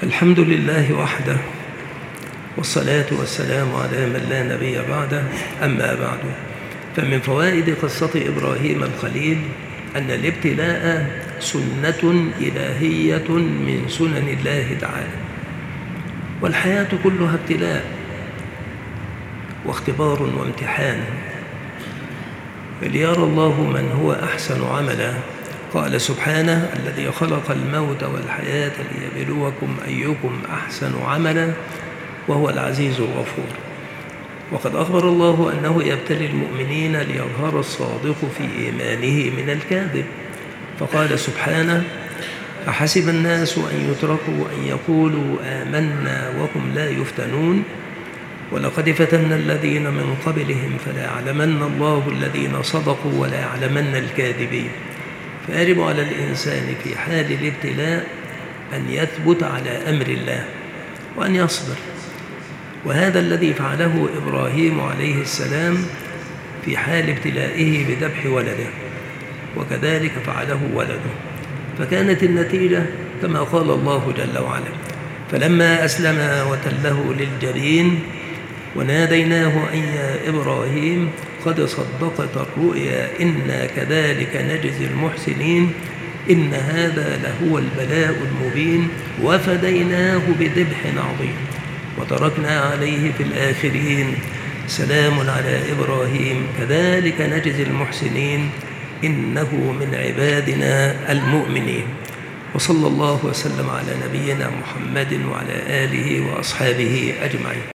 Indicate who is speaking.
Speaker 1: الحمد لله وحده، والصلاة والسلام على من لا نبي بعده. أما بعد، فمن فوائد قصة إبراهيم الخليل أن الابتلاء سنة إلهية من سنن الله تعالى، والحياة كلها ابتلاء واختبار وامتحان ليرى الله من هو أحسن عملا. قال سبحانه: الذي خلق الموت والحياة ليبلوكم أيكم أحسن عملا وهو العزيز الغفور. وقد أخبر الله أنه يبتلي المؤمنين ليظهر الصادق في إيمانه من الكاذب، فقال سبحانه: أحسب الناس أن يتركوا أن يقولوا آمنا وهم لا يفتنون ولقد فتنا الذين من قبلهم فليعلمن الله الذين صدقوا وليعلمن الكاذبين. فيجب على الإنسان في حال الابتلاء أن يثبت على أمر الله وأن يصبر، وهذا الذي فعله إبراهيم عليه السلام في حال ابتلائه بذبح ولده، وكذلك فعله ولده، فكانت النتيجة كما قال الله جل وعلا: فلما أسلما وتله للجبين وناديناه أن يا إبراهيم قد صدقت الرؤيا إنا كذلك نجزي المحسنين إن هذا لهو البلاء المبين وفديناه بذبح عظيم وتركنا عليه في الآخرين سلام على إبراهيم كذلك نجزي المحسنين إنه من عبادنا المؤمنين. وصلى الله وسلم على نبينا محمد وعلى آله وأصحابه أجمعين.